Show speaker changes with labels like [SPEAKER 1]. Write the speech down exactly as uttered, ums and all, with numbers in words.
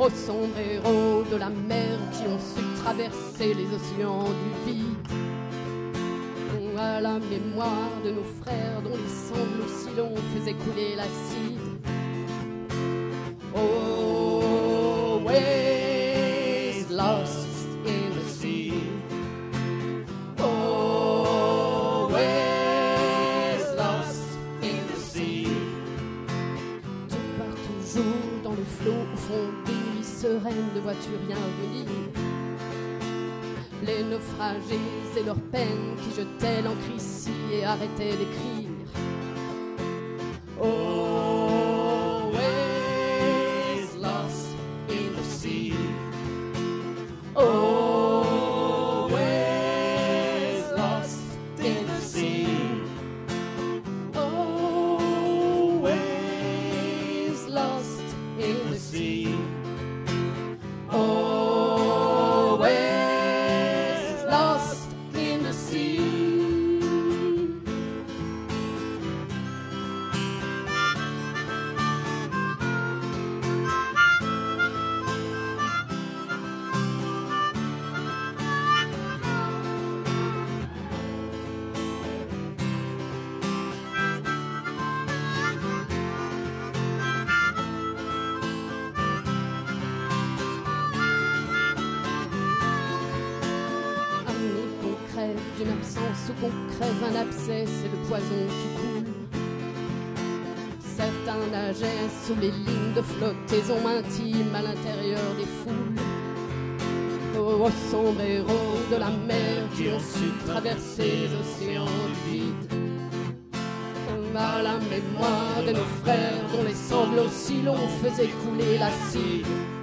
[SPEAKER 1] aux sombres héros de la mer qui ont su traverser les océans du vide. À la mémoire de nos frères dont les sanglots si longs faisaient couler l'acide. Always lost in the sea. Always lost in the sea. Tout part toujours dans le flot au fond des nuits sereines, ne vois-tu rien venir? Les naufragés et leurs peines qui jetaient l'encre ici et arrêtaient d'écrire. Always lost in the sea. Always lost in the sea. Always lost in the sea. Always lost in the sea. D'une absence ou qu'on crève un abcès, c'est le poison qui coule. Certains nageaient sous les lignes de flottaison intime à l'intérieur des foules. Aux sombres héros de la mer qui ont su traverser les océans du vide. À la mémoire de nos frères dont les sanglots si longs faisaient couler l'acide.